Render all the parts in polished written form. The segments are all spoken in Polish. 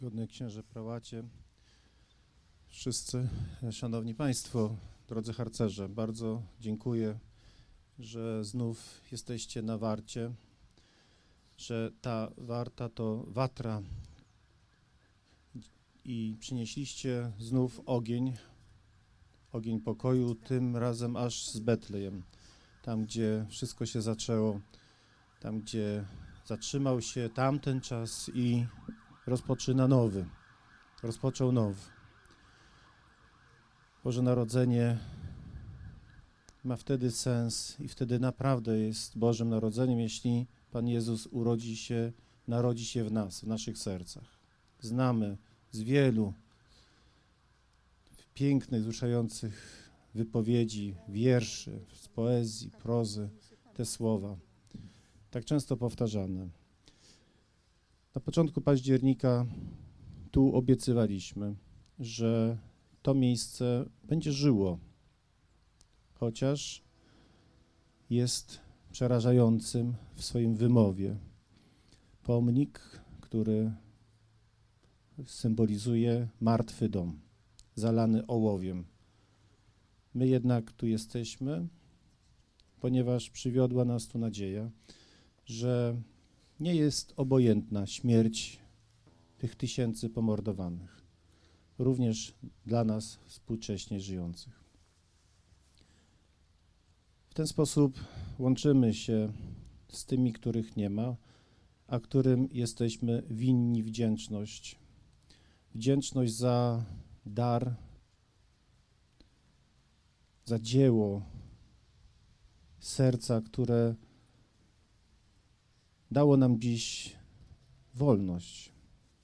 Godny księże prałacie, wszyscy szanowni państwo, drodzy harcerze, bardzo dziękuję, że znów jesteście na warcie, że ta warta to watra i przynieśliście znów ogień pokoju, tym razem aż z Betlejem, tam gdzie wszystko się zaczęło, tam gdzie zatrzymał się tamten czas i rozpoczął nowy. Boże Narodzenie ma wtedy sens i wtedy naprawdę jest Bożym Narodzeniem, jeśli Pan Jezus narodzi się w nas, w naszych sercach. Znamy z wielu pięknych, wzruszających wypowiedzi, wierszy, z poezji, prozy, te słowa, tak często powtarzane. Na początku października tu obiecywaliśmy, że to miejsce będzie żyło, chociaż jest przerażającym w swoim wymowie. Pomnik, który symbolizuje martwy dom, zalany ołowiem. My jednak tu jesteśmy, ponieważ przywiodła nas tu nadzieja, że nie jest obojętna śmierć tych tysięcy pomordowanych, również dla nas współcześnie żyjących. W ten sposób łączymy się z tymi, których nie ma, a którym jesteśmy winni wdzięczność. Wdzięczność za dar, za dzieło serca, które dało nam dziś wolność.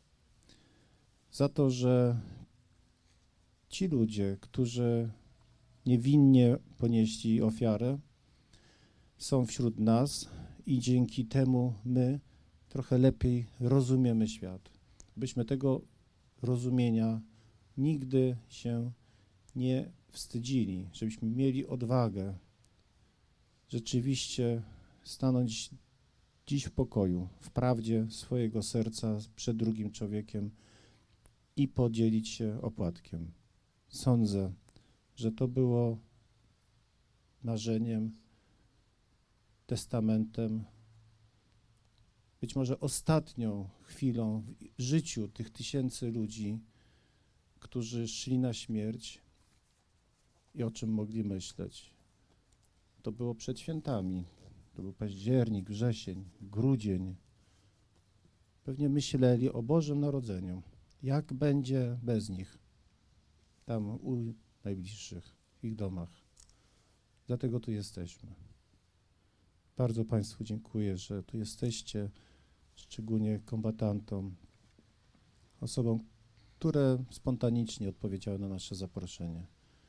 Za to, że ci ludzie, którzy niewinnie ponieśli ofiarę, są wśród nas i dzięki temu my trochę lepiej rozumiemy świat. Byśmy tego rozumienia nigdy się nie wstydzili, żebyśmy mieli odwagę rzeczywiście stanąć dziś w pokoju, w prawdzie swojego serca przed drugim człowiekiem i podzielić się opłatkiem. Sądzę, że to było marzeniem, testamentem, być może ostatnią chwilą w życiu tych tysięcy ludzi, którzy szli na śmierć i o czym mogli myśleć. To było przed świętami. To był październik, wrzesień, grudzień. Pewnie myśleli o Bożym Narodzeniu. Jak będzie bez nich? Tam u najbliższych, w ich domach. Dlatego tu jesteśmy. Bardzo Państwu dziękuję, że tu jesteście, szczególnie kombatantom, osobom, które spontanicznie odpowiedziały na nasze zaproszenie.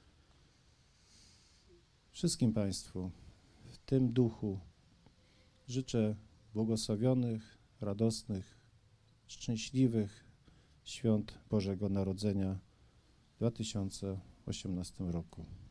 Wszystkim Państwu w tym duchu życzę błogosławionych, radosnych, szczęśliwych świąt Bożego Narodzenia w 2018 roku.